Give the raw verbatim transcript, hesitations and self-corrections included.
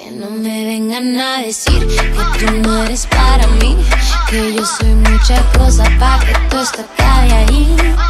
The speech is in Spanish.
Que no me vengan a decir que tú no eres para mí, que yo soy muchas cosas pa' que tú esto acabe ahí.